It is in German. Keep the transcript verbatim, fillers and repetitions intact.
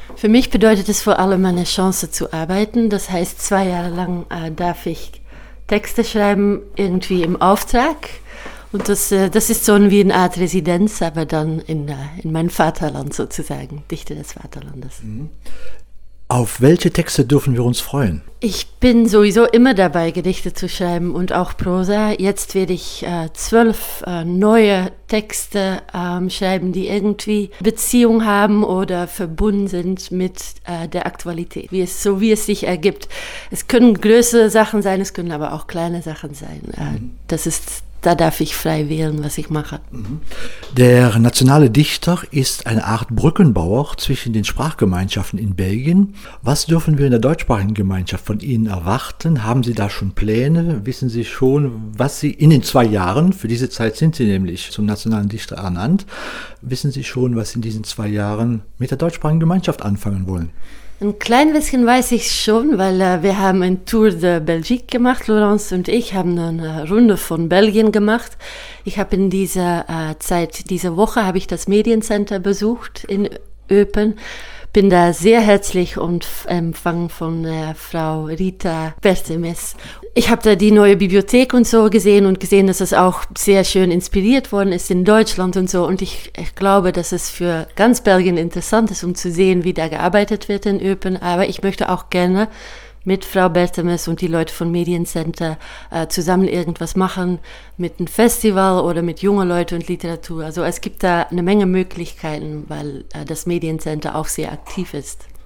Für mich bedeutet es vor allem eine Chance zu arbeiten. Das heißt, zwei Jahre lang äh, darf ich Texte schreiben, irgendwie im Auftrag. Und das, äh, das ist so wie eine Art Residenz, aber dann in, äh, in meinem Vaterland sozusagen, Dichter des Vaterlandes. Mhm. Auf welche Texte dürfen wir uns freuen? Ich bin sowieso immer dabei, Gedichte zu schreiben und auch Prosa. Jetzt werde ich äh, zwölf äh, neue Texte ähm, schreiben, die irgendwie Beziehung haben oder verbunden sind mit äh, der Aktualität, wie es, so wie es sich ergibt. Es können größere Sachen sein, es können aber auch kleine Sachen sein. Äh, das ist Da darf ich frei wählen, was ich mache. Der nationale Dichter ist eine Art Brückenbauer zwischen den Sprachgemeinschaften in Belgien. Was dürfen wir in der deutschsprachigen Gemeinschaft von Ihnen erwarten? Haben Sie da schon Pläne? Wissen Sie schon, was Sie in den zwei Jahren, für diese Zeit sind Sie nämlich zum nationalen Dichter ernannt, wissen Sie schon, was Sie in diesen zwei Jahren mit der deutschsprachigen Gemeinschaft anfangen wollen? Ein klein bisschen weiß ich schon, weil äh, wir haben ein Tour de Belgique gemacht, Laurence und ich haben eine Runde von Belgien gemacht. Ich habe in dieser äh, Zeit, diese Woche habe ich das Mediencenter besucht in Eupen. Bin da sehr herzlich und empfangen von äh, Frau Rita Bertemes. Ich habe da die neue Bibliothek und so gesehen und gesehen, dass es auch sehr schön inspiriert worden ist in Deutschland und so. Und ich, ich glaube, dass es für ganz Belgien interessant ist, um zu sehen, wie da gearbeitet wird in Eupen. Aber ich möchte auch gerne mit Frau Bertemes und die Leute von Mediencenter äh, zusammen irgendwas machen, mit einem Festival oder mit jungen Leuten und Literatur. Also es gibt da eine Menge Möglichkeiten, weil äh, das Mediencenter auch sehr aktiv ist.